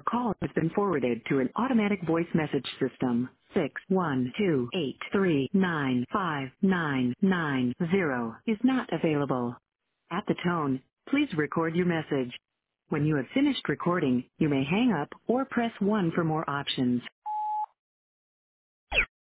call has been forwarded to an automatic voice message system. 612-839-5990 is not available. At the tone, please record your message. When you have finished recording, you may hang up or press 1 for more options.